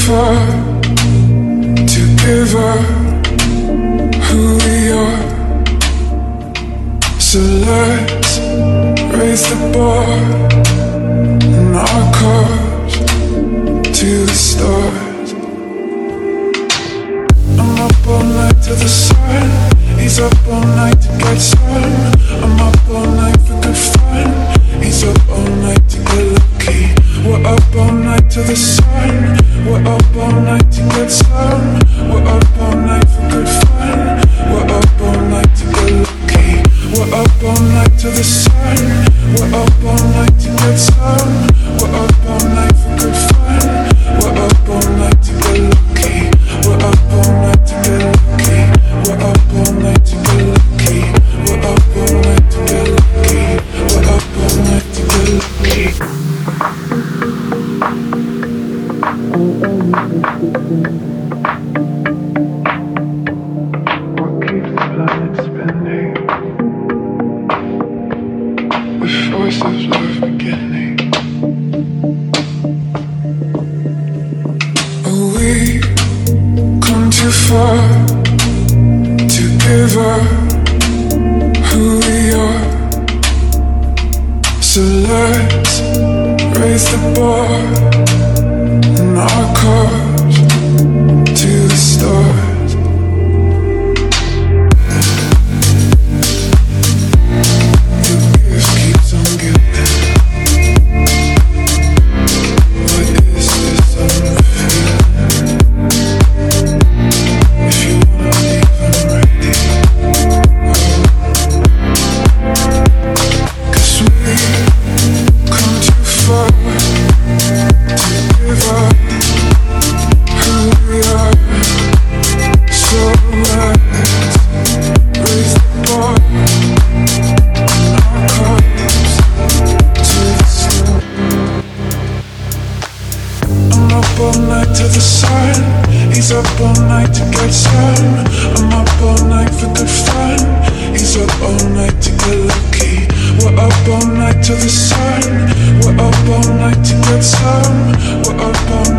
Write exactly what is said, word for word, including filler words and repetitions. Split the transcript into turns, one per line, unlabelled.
far to give up who we are. So let's raise the bar and our cars to the stars. I'm up all night to the sun. He's up all night to get some. I'm up all night for good fun. He's up all night to get lucky. We're up all night to the sun. We're up all night to get some. We're up all night for good fun. We're up all night to get lucky. We're up all night to the sun. We're up all night to get some. We're up all night for good fun. We're up all night to get lucky. We're up all night to get lucky. We're up all night to get lucky. We're up all night to get lucky. We're up all night to get lucky. What keeps the planet spinning? The force of love beginning. Oh, we come too far to give up who we are. So let's raise the bar and our cars to the stars. The gift keeps on giving. What is this I'm feeling? If you wanna leave, I'm ready. Cause we come too far to give up who we are. So let's raise the bar and our cars to the sun. I'm up all night to the sun. He's up all night to get some. I'm up all night for good fun. He's up all night to get lucky. We're up all night to the sun. We're up all night to get some. We're up all